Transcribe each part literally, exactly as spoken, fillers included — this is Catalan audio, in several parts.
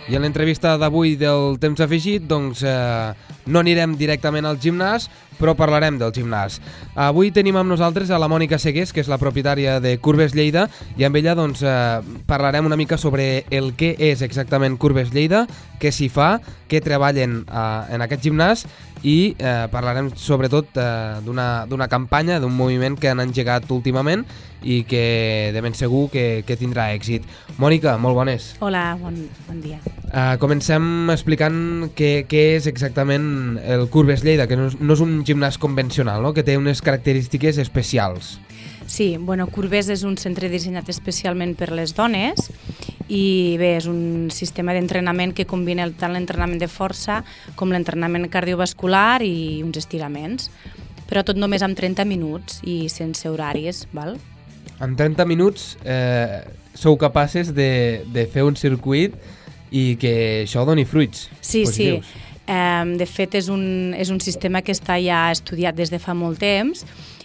I en l'entrevista d'avui del Temps Afegit, doncs, eh, no anirem directament al gimnàs, però parlarem del gimnàs. Avui tenim amb nosaltres a la Mònica Segués, que és la propietària de Curves Lleida, i amb ella doncs, eh, parlarem una mica sobre el que és exactament Curves Lleida, què s'hi fa, què treballen eh, en aquest gimnàs, i eh, parlarem sobretot eh, d'una campanya, d'un moviment que han engegat últimament i que de ben segur que, que tindrà èxit. Mònica, molt bones. Hola, bon, bon dia. Uh, comencem explicant què, què és exactament el Curves Lleida, que no és, no és un gimnàs convencional, no? Que té unes característiques especials. Sí, bueno, Curves és un centre dissenyat especialment per les dones i bé, és un sistema d'entrenament que combina tant l'entrenament de força com l'entrenament cardiovascular i uns estiraments, però tot només amb trenta minuts i sense horaris, val? En trenta minuts eh, sou capaces de, de fer un circuit i que això doni fruits sí, positius. Sí, eh, de fet és un, és un sistema que està ja estudiat des de fa molt temps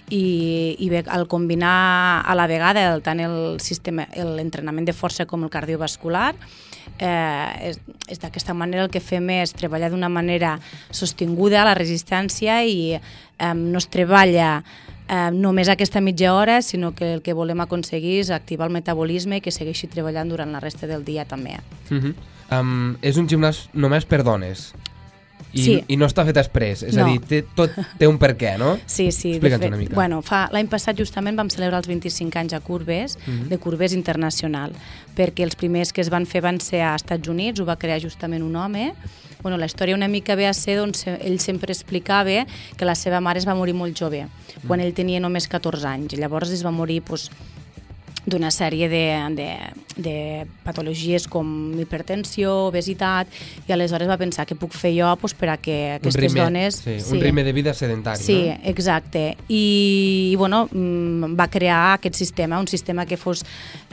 i, i bé, al combinar a la vegada el, tant el sistema, l'entrenament de força com el cardiovascular, eh, és, és d'aquesta manera el que fem és treballar d'una manera sostinguda la resistència i eh, no es treballa eh, només aquesta mitja hora, sinó que el que volem aconseguir és activar el metabolisme i que segueixi treballant durant la resta del dia també. Uh-huh. um, és un gimnàs només per dones. I, sí. I no està fet express, és no. a dir, té, tot té un per què, no? Sí, sí. Explica'ns una mica. Bueno, l'any passat justament vam celebrar els vint-i-cinc anys a Curves, uh-huh. de Curves Internacional, perquè els primers que es van fer van ser a Estats Units, ho va crear justament un home. Bueno, la història una mica ve a ser, doncs, ell sempre explicava que la seva mare es va morir molt jove, uh-huh. quan ell tenia només catorze anys, i llavors es va morir, doncs, d'una sèrie de, de, de patologies com hipertensió, obesitat, i aleshores va pensar què puc fer jo pues, per a que aquestes ritme, dones... Sí, sí. Un ritme de vida sedentari, sí, no? Sí, exacte. I, i bueno, va crear aquest sistema, un sistema que fos...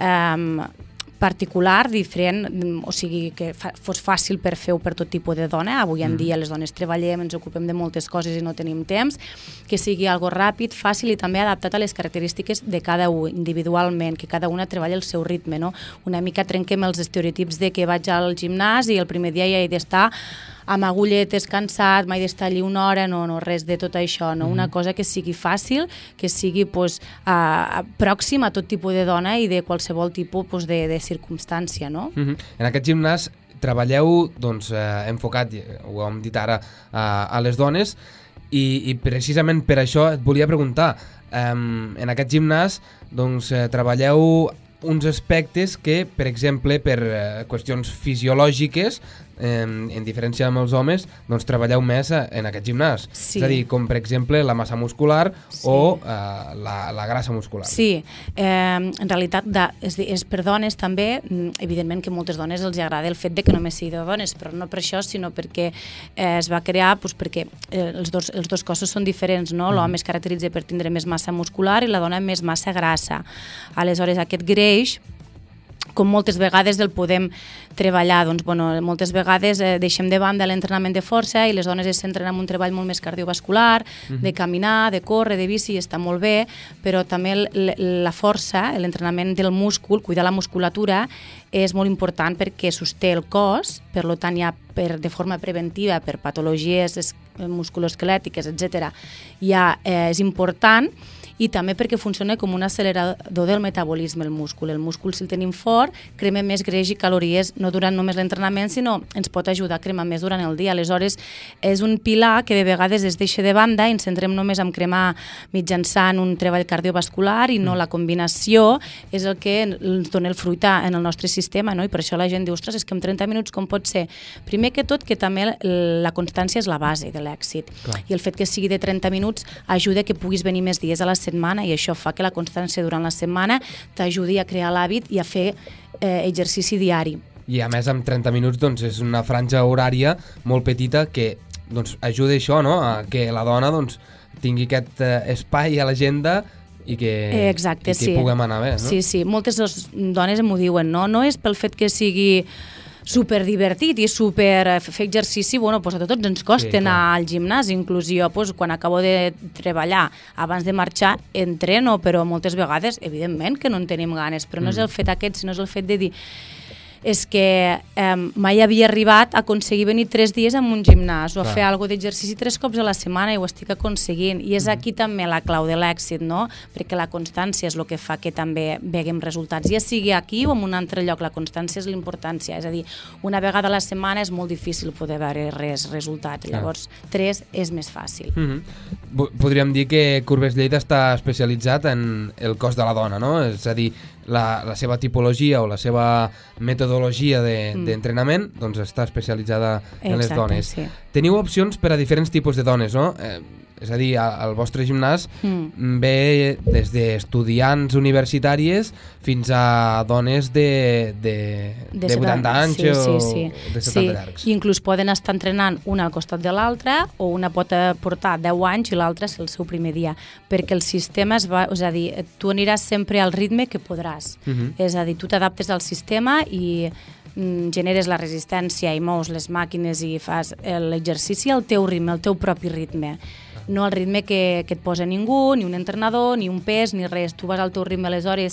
Um, particular, diferent, o sigui, que fa, fos fàcil per fer-ho per tot tipus de dona. Avui en mm. dia les dones treballem, ens ocupem de moltes coses i no tenim temps, que sigui algo ràpid, fàcil i també adaptat a les característiques de cada un individualment, que cada una treballa el seu ritme, no? Una mica trenquem els estereotips de que vaig al gimnàs i el primer dia ja he d'estar amb agulletes, cansat, mai d'estar allí una hora, no, no, res de tot això, no? Mm-hmm. Una cosa que sigui fàcil, que sigui pues, uh, pròxim a tot tipus de dona i de qualsevol tipus pues, de, de circumstància, no? Mm-hmm. En aquest gimnàs treballeu doncs, eh, enfocat, ho hem dit ara, a, a les dones i, i precisament per això et volia preguntar, eh, en aquest gimnàs doncs, eh, treballeu uns aspectes que, per exemple, per eh, qüestions fisiològiques, eh, en diferència amb els homes, doncs treballeu més en aquest gimnàs. Sí. És a dir, com per exemple la massa muscular sí. o eh, la, la grassa muscular. Sí, eh, en realitat de, és, és per dones també, evidentment que a moltes dones els agrada el fet de que només sigui de dones, però no per això, sinó perquè eh, es va crear, doncs, perquè eh, els, dos, els dos cossos són diferents, no? L'home mm. es caracteritza per tindre més massa muscular i la dona més massa grassa. Aleshores, aquest greix, com moltes vegades el podem treballar, doncs, bueno, moltes vegades eh, deixem de banda l'entrenament de força i les dones es centren en un treball molt més cardiovascular, uh-huh. de caminar, de córrer, de bici, està molt bé, però també la força, l'entrenament del múscul, cuidar la musculatura, és molt important perquè sosté el cos, per tant ja per, de forma preventiva per patologies musculoesquelètiques, etcètera, ja eh, és important, i també perquè funciona com un accelerador del metabolisme, el múscul. El múscul, si el tenim fort, crema més greix i calories, no durant només l'entrenament, sinó ens pot ajudar a cremar més durant el dia. Aleshores, és un pilar que de vegades es deixa de banda i ens centrem només en cremar mitjançant un treball cardiovascular i no la combinació és el que ens dona el fruit en el nostre sistema, no? I per això la gent diu, ostres, és que en trenta minuts com pot ser? Primer que tot, que també la constància és la base de l'èxit. Clar. I el fet que sigui de trenta minuts ajuda que puguis venir més dies a la setmana i això fa que la constància durant la setmana t'ajudi a crear l'hàbit i a fer eh, exercici diari. I a més amb trenta minuts doncs, és una franja horària molt petita que doncs, ajuda això, no? A que la dona doncs, tingui aquest eh, espai a l'agenda i que, Exacte, i que sí. puguem anar bé. No? Sí, sí, moltes dones m'ho diuen, no? No és pel fet que sigui super divertit i super fer exercici, bueno, pues a tots ens costa sí, anar al gimnàs, inclús jo pues, quan acabo de treballar abans de marxar entreno, però moltes vegades evidentment que no en tenim ganes, però no és el fet aquest, sinó és el fet de dir és que eh, mai havia arribat a aconseguir venir tres dies en un gimnàs o a fer alguna d'exercici tres cops a la setmana i ho estic aconseguint. I és aquí també la clau de l'èxit, no? Perquè la constància és el que fa que també veguem resultats. Ja sigui aquí o en un altre lloc, la constància és l'importància. És a dir, una vegada a la setmana és molt difícil poder veure res resultats. Llavors, tres és més fàcil. Mm-hmm. Podríem dir que Corbés Lleida està especialitzat en el cos de la dona, no? És a dir, la, la seva tipologia o la seva metodologia d'entrenament de, mm. doncs està especialitzada en les Exacte, dones. Sí. Teniu opcions per a diferents tipus de dones, no? Eh, és a dir, el vostre gimnàs mm. ve des d'estudiants universitàries fins a dones de, de, de, de vuitanta anys sí, o sí, sí. de setanta sí. llargs. Inclús poden estar entrenant una al costat de l'altra o una pot portar deu anys i l'altra és el seu primer dia, perquè el sistema es va, és a dir, tu aniràs sempre al ritme que podràs. Mm-hmm. És a dir, tu t'adaptes al sistema i generes la resistència i mous les màquines i fas l'exercici al teu ritme, al teu propi ritme. No al ritme que, que et posa ningú, ni un entrenador, ni un pes, ni res. Tu vas al teu ritme, aleshores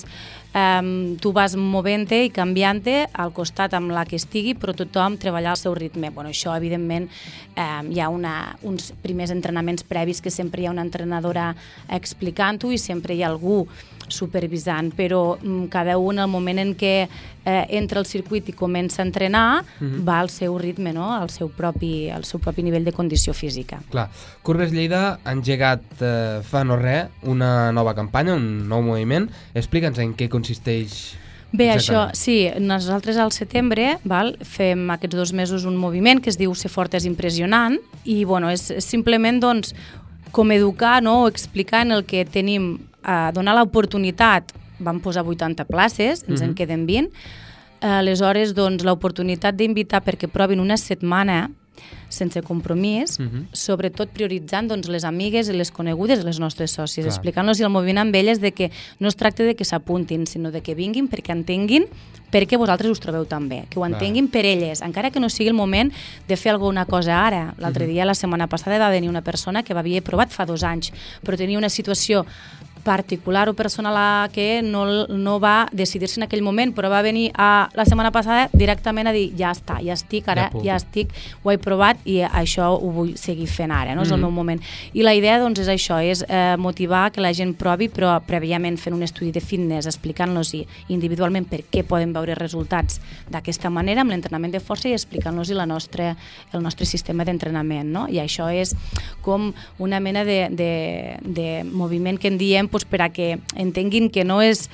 um, tu vas movent-te i canviant-te al costat amb la que estigui, però tothom treballar al seu ritme. Bueno, això, evidentment, um, hi ha una, uns primers entrenaments previs que sempre hi ha una entrenadora explicant-ho i sempre hi ha algú supervisant, però um, cada un al moment en què eh, entra al circuit i comença a entrenar, mm-hmm. va al seu ritme, no? al, seu propi, al seu propi nivell de condició física. Clar. Corbés Lleida ha engegat eh, fa no res una nova campanya, un nou moviment. Explica'ns en què consisteix. Bé, això, sí, nosaltres al setembre val, fem aquests dos mesos un moviment que es diu Ser fort és impressionant i bueno, és, és simplement doncs, com educar, no? o explicar en el que tenim a donar l'oportunitat, vam posar vuitanta places, ens en queden vint, aleshores doncs, l'oportunitat d'invitar perquè provin una setmana sense compromís, uh-huh. sobretot prioritzant doncs, les amigues i les conegudes, les nostres sòcies, Clar. explicant-los el moviment amb elles de que no es tracta de que s'apuntin, sinó de que vinguin perquè entenguin perquè vosaltres us trobeu tan bé, que ho entenguin per elles, encara que no sigui el moment de fer alguna cosa ara. L'altre uh-huh. dia, la setmana passada, va venir una persona que havia provat fa dos anys, però tenia una situació particular o personal que no, no va decidir-se en aquell moment, però va venir a, la setmana passada directament a dir ja està, ja estic, ara ja, ja estic, ho he provat i això ho vull seguir fent ara, no? Mm-hmm. És el meu moment. I la idea doncs és això, és eh, motivar que la gent provi, però prèviament fent un estudi de fitness, explicant-los individualment per què poden veure resultats d'aquesta manera amb l'entrenament de força i explicant-los la nostra, el nostre sistema d'entrenament, no? I això és com una mena de, de, de moviment que en diem pues, per a que entenguin que no és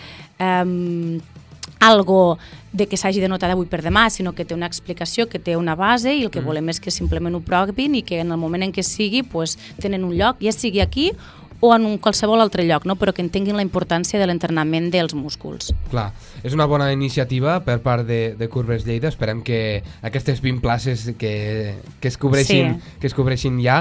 eh, algo de que s'hagi de notar d'avui per demà, sinó que té una explicació, que té una base i el que mm. volem és que simplement ho provin i que en el moment en què sigui pues, tenen un lloc, ja sigui aquí o en un qualsevol altre lloc, no? Però que entenguin la importància de l'entrenament dels músculs. Clar, és una bona iniciativa per part de, de Corbés Lleida. Esperem que aquestes vint places que, que, es, cobreixin, sí. que es cobreixin ja.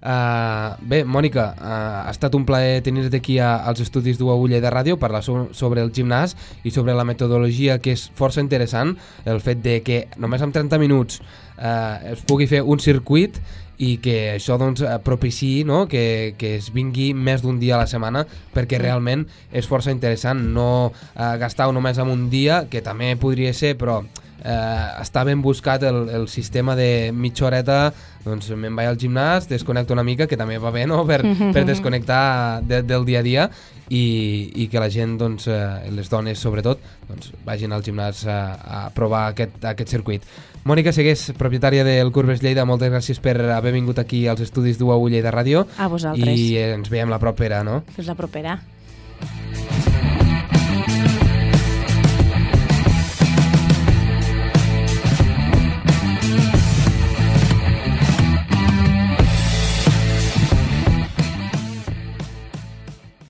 Uh, bé, Mònica, uh, ha estat un plaer tenir-te aquí a, als estudis d'U A U Lleida Ràdio, parlar so, sobre el gimnàs i sobre la metodologia, que és força interessant, el fet de que només amb trenta minuts uh, es pugui fer un circuit i que això doncs, propiciï, no? que, que es vingui més d'un dia a la setmana, perquè realment és força interessant no eh, gastar només en un dia, que també podria ser, però eh, està ben buscat el, el sistema de mitja horeta, doncs me'n vaig al gimnàs, desconnecto una mica, que també va bé, no? per, per desconnectar de, del dia a dia, i, i que la gent, doncs, eh, les dones sobretot, doncs, vagin al gimnàs a, a provar aquest, aquest circuit. Mònica Segués, propietària del Corbés Lleida, moltes gràcies per haver vingut aquí als estudis d'U A U Lleida Ràdio. A vosaltres. I ens veiem la propera, no? Fins la propera.